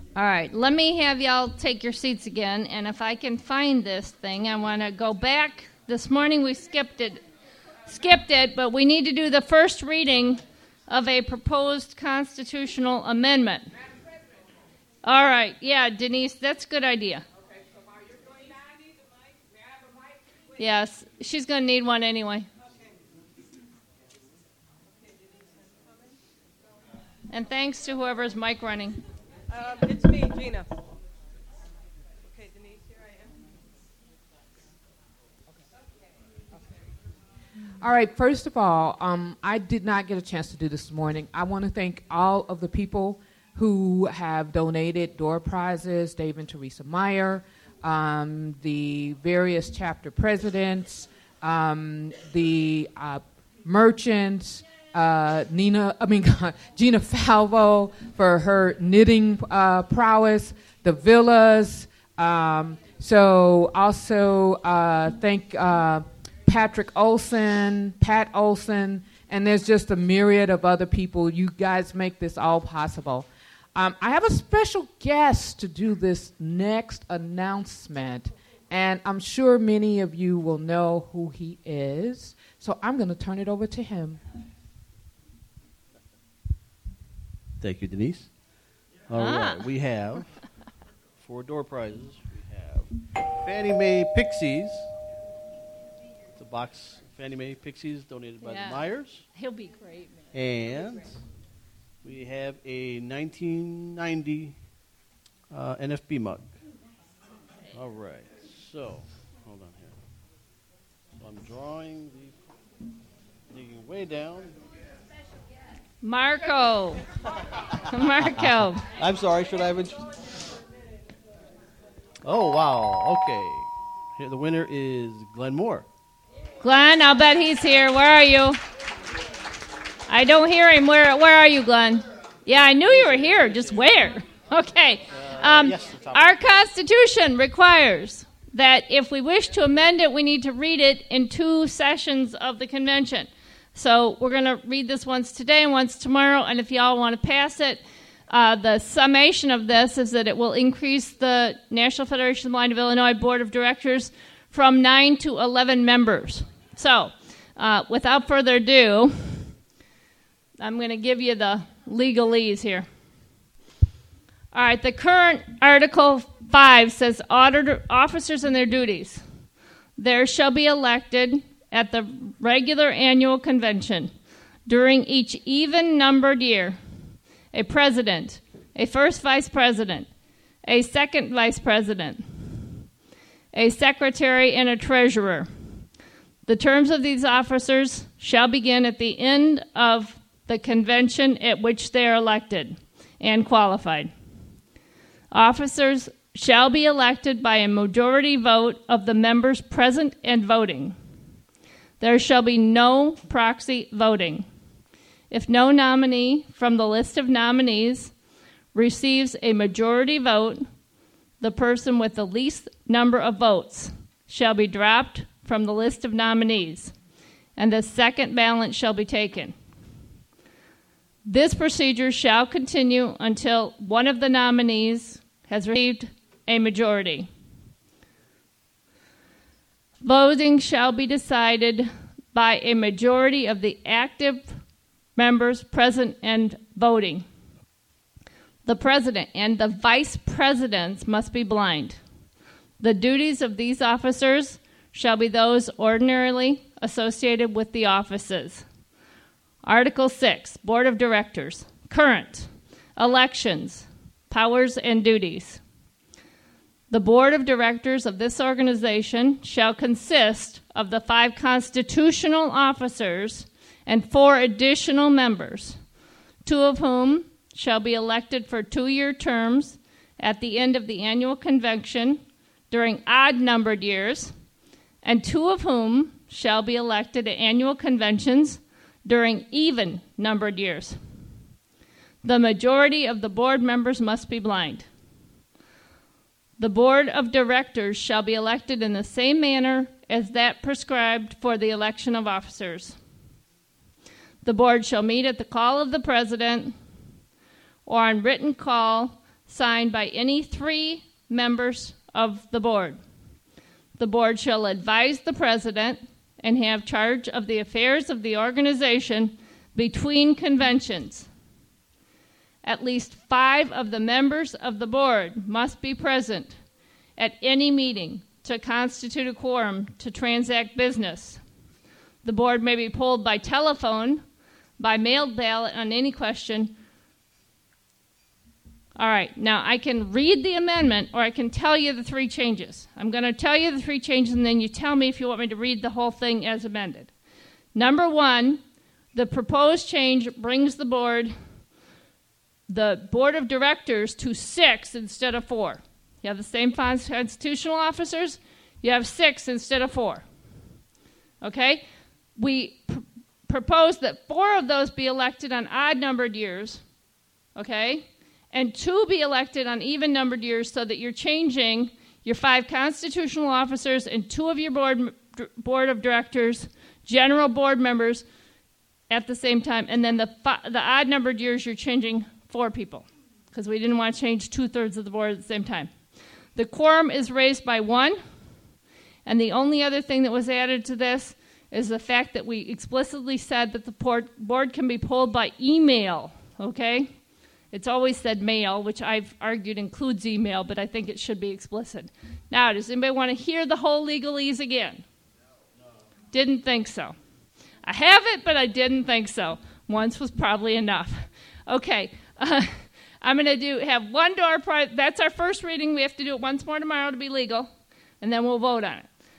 All right, let me have y'all take your seats again, and if I can find this thing, I want to go back. This morning we skipped it, but we need to do the first reading of a proposed constitutional amendment. All right, yeah, Denise, that's a good idea. Okay, so while you're doing that, I need the mic. May I have a mic, please? Yes, she's going to need one anyway. And thanks to whoever's mic running. It's me, Gina. Okay, Denise, here I am. All right, first of all, I did not get a chance to do this morning. I want to thank all of the people who have donated door prizes, Dave and Teresa Meyer, the various chapter presidents, the merchants, Gina Falvo for her knitting prowess, the villas. So also thank Patrick Olson, Pat Olson, and there's just a myriad of other people. You guys make this all possible. I have a special guest to do this next announcement, and I'm sure many of you will know who he is. So I'm going to turn it over to him. Thank you, Denise. All right, we have 4 door prizes. We have Fannie Mae Pixies. It's a box of Fannie Mae Pixies donated by the Myers. He'll be great, man. And we have a 1990 NFB mug. All right, so hold on here. So I'm drawing digging way down. Marco. I'm sorry, should I have... Oh, wow, okay. Here, the winner is Glenn Moore. Glenn, I'll bet he's here. Where are you? I don't hear him. Where are you, Glenn? Yeah, I knew you were here. Just where? Okay. Yes, our Constitution requires that if we wish to amend it, we need to read it in 2 sessions of the convention. So we're going to read this once today and once tomorrow, and if y'all want to pass it, the summation of this is that it will increase the National Federation of the Blind of Illinois Board of Directors from 9 to 11 members. So without further ado, I'm going to give you the legalese here. All right, the current Article 5 says officers and their duties. There shall be elected at the regular annual convention during each even-numbered year a president, a first vice president, a second vice president, a secretary, and a treasurer. The terms of these officers shall begin at the end of the convention at which they are elected and qualified. Officers shall be elected by a majority vote of the members present and voting. There shall be no proxy voting. If no nominee from the list of nominees receives a majority vote, the person with the least number of votes shall be dropped from the list of nominees, and the second ballot shall be taken. This procedure shall continue until one of the nominees has received a majority. Voting shall be decided by a majority of the active members present and voting. The president and the vice presidents must be blind. The duties of these officers shall be those ordinarily associated with the offices. Article 6, Board of Directors. Current. Elections. Powers and duties. The board of directors of this organization shall consist of the 5 constitutional officers and 4 additional members, 2 of whom shall be elected for 2-year terms at the end of the annual convention during odd-numbered years, and 2 of whom shall be elected at annual conventions during even-numbered years. The majority of the board members must be blind. The board of directors shall be elected in the same manner as that prescribed for the election of officers. The board shall meet at the call of the president or on written call signed by any 3 members of the board. The board shall advise the president and have charge of the affairs of the organization between conventions. At least 5 of the members of the board must be present at any meeting to constitute a quorum to transact business. The board may be polled by telephone, by mailed ballot on any question. All right, now I can read the amendment or I can tell you the 3 changes. I'm going to tell you the 3 changes and then you tell me if you want me to read the whole thing as amended. Number 1, the proposed change brings the board of directors to 6 instead of 4. You have the same constitutional officers, you have 6 instead of 4. Okay? We propose that 4 of those be elected on odd-numbered years, okay? And 2 be elected on even-numbered years so that you're changing your 5 constitutional officers and 2 of your board of directors, general board members at the same time. And then the odd-numbered years, you're changing 4 people because we didn't want to change 2/3 of the board at the same time. The quorum is raised by 1, and the only other thing that was added to this is the fact that we explicitly said that the board can be polled by email, okay? It's always said mail, which I've argued includes email, but I think it should be explicit. Now, does anybody want to hear the whole legalese again? No. Didn't think so. I have it, but I didn't think so. Once was probably enough. Okay. I'm going to have 1 door prize. That's our first reading. We have to do it once more tomorrow to be legal, and then we'll vote on it.